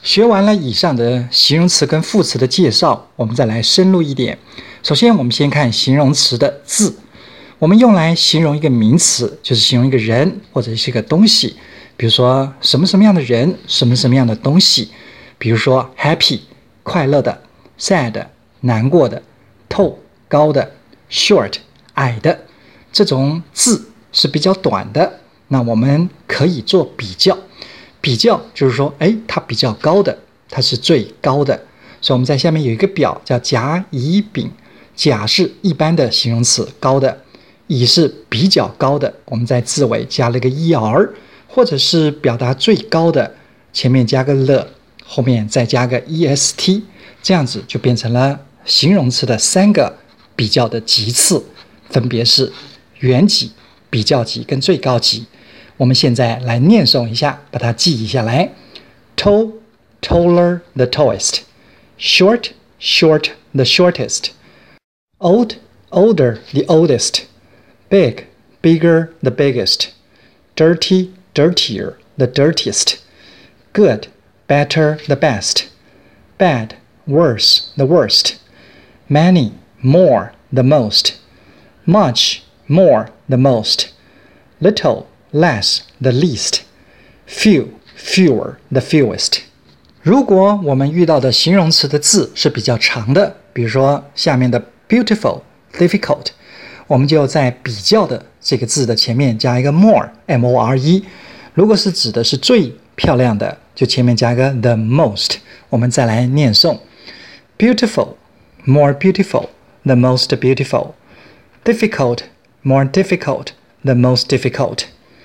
学完了以上的形容词跟副词的介绍，我们再来深入一点。首先，我们先看形容词的字。我们用来形容一个名词，就是形容一个人或者是一个东西。比如说什么什么样的人，什么什么样的东西。比如说 happy 快乐的， sad 难过的， tall 高的， short 矮的。这种字是比较短的，那我们可以做比较。比较就是说，它比较高的，它是最高的。所以我们在下面有一个表叫甲乙丙。甲是一般的形容词，高的；乙是比较高的，我们在字尾加了个 er， 或者是表达最高的，前面加个了，后面再加个 est， 这样子就变成了形容词的3个比较的级次，分别是原级、比较级跟最高级。我们现在来念诵一下，把它记忆下来。 Tall, taller, the tallest. Short, short, the shortest. Old, older, the oldest. Big, bigger, the biggest. Dirty, dirtier, the dirtiest. Good, better, the best. Bad, worse, the worst. Many, more, the most. Much, more, the most. Little, less, the least. Few, fewer, the fewest. 如果我们遇到的形容词的字是比较长的，比如说下面的 beautiful, difficult， 我们就在比较的这个字的前面加一个 more, M-O-R-E。 如果是指的是最漂亮的，就前面加一个 the most。 我们再来念诵 beautiful, more beautiful, the most beautiful. Difficult, more difficult, the most difficult.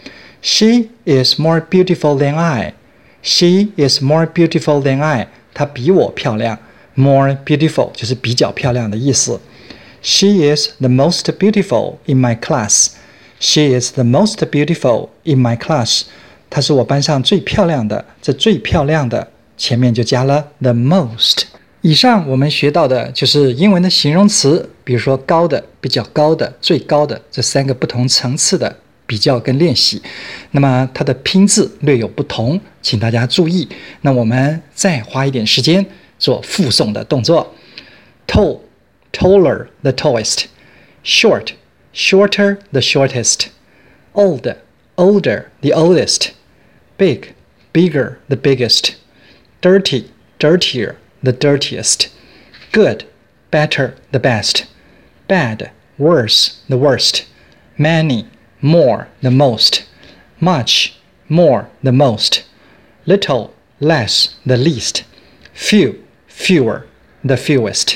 She is more beautiful than I. She is more beautiful than I. 她比我漂亮。More beautiful 就是比较漂亮的意思。She is the most beautiful in my class. She is the most beautiful in my class. 她是我班上最漂亮的。这最漂亮的前面就加了 the most。以上我们学到的就是英文的形容词，比如说高的、比较高的、最高的这3个不同层次的比较跟练习。那么它的拼字略有不同，请大家注意。那我们再花一点时间做复诵的动作。 Tall, taller, the tallest. Short, shorter, the shortest. Old, older, the oldest. Big, bigger, the biggest. Dirty, dirtier, the dirtiest. Good, better, the best. Bad, worse, the worst. Many, more, the most. Much, more, the most. Little, less, the least. Few, fewer, the fewest.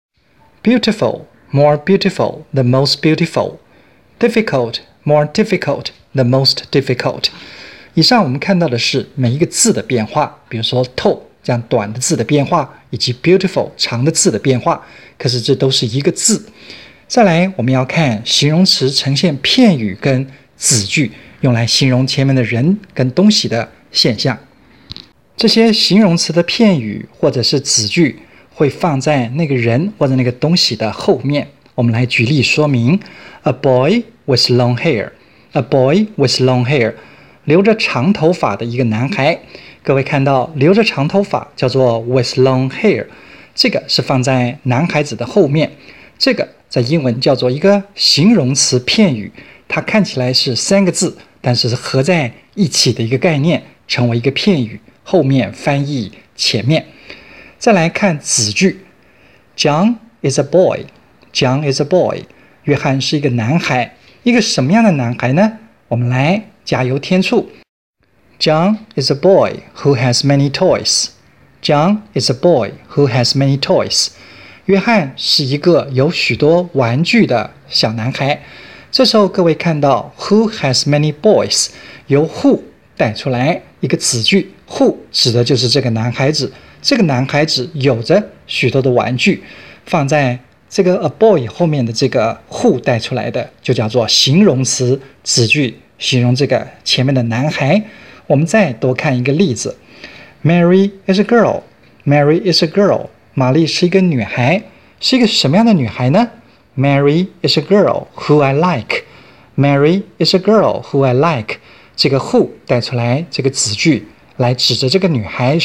Beautiful, more beautiful, the most beautiful. Difficult, more difficult, the most difficult. 以上我们看到的是每一个字的变化，比如说 tall 这样短的字的变化，以及 beautiful 长的字的变化，可是这都是一个字。再来我们要看形容词呈现片语跟子句，用来形容前面的人跟东西的现象。这些形容词的片语或者是子句会放在那个人或者那个东西的后面。我们来举例说明。 A boy with long hair. A boy with long hair. 留着长头发的一个男孩。各位看到留着长头发叫做 with long hair， 这个是放在男孩子的后面。这个在英文叫做一个形容词片语，它看起来是3个字，但是是合在一起的一个概念，成为一个片语，后面翻译前面。再来看子句。 John is a boy. John is a boy. 约翰是一个男孩。一个什么样的男孩呢？我们来加油添醋。 John is a boy who has many toys. John is a boy who has many toys. 约翰是一个有许多玩具的小男孩。这时候各位看到 who has many boys 由 who 带出来一个子句， who 指的就是这个男孩子。这个男孩子有着许多的玩具，放在这个 a boy 后面的这个 who 带出来的就叫做形容词子句，形容这个前面的男孩。我们再多看一个例子。 Mary is a girl. Mary is a girl. 玛丽是一个女孩。是一个什么样的女孩呢？ Mary is a girl who I like. Mary is a girl who I like. 这个 who 带出来这个子句来指着这个女孩是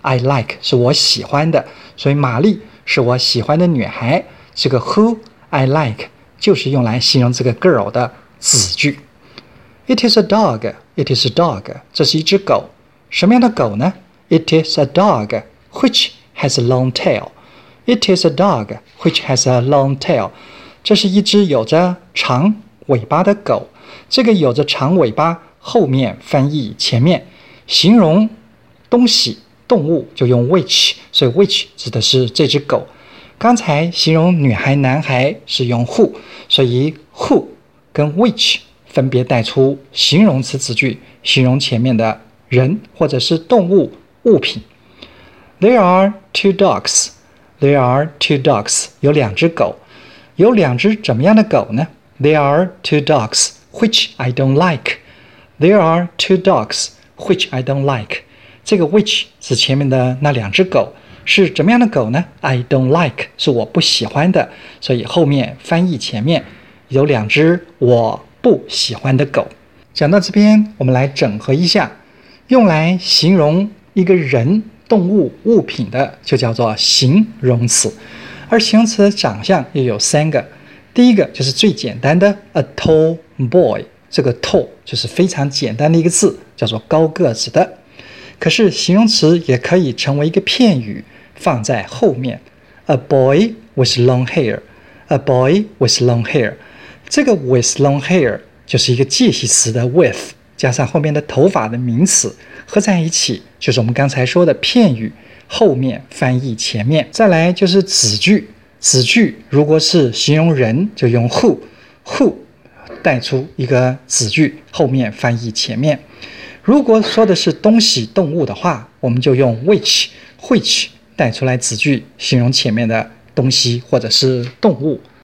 I like 是我喜欢的，所以玛丽是我喜欢的女孩。这个 who I like 就是用来形容这个 girl 的子句。It is a dog. It is a dog. 这是一只狗。什么样的狗呢？ It is a dog which has a long tail. It is a dog which has a long tail. 这是一只有着长尾巴的狗。这个有着长尾巴，后面翻译前面，形容东西动物就用 which， 所以 which 指的是这只狗。刚才形容女孩男孩是用 who， 所以 who 跟 which 分别带出形容词子句，形容前面的人或者是动物物品。There are 2 dogs. There are 2 dogs. 有2只狗。有2只怎么样的狗呢？ There are 2 dogs which I don't like. There are 2 dogs which I don't like. 这个 which 是前面的那2只狗，是怎么样的狗呢？ I don't like 是我不喜欢的，所以后面翻译前面有2只我不喜欢的狗。讲到这边，我们来整合一下，用来形容一个人、动物、物品的就叫做形容词，而形容词的长相又有3个。第一个就是最简单的 a tall boy， 这个 tall 就是非常简单的一个字，叫做高个子的。可是形容词也可以成为一个片语，放在后面 a boy with long hair. A boy with long hair， 这个 with long hair 就是一个介系词的 with 加上后面的头发的名词合在一起，就是我们刚才说的片语，后面翻译前面。再来就是子句，子句如果是形容人就用 who 带出一个子句，后面翻译前面。如果说的是东西动物的话，我们就用 which 带出来子句，形容前面的东西或者是动物。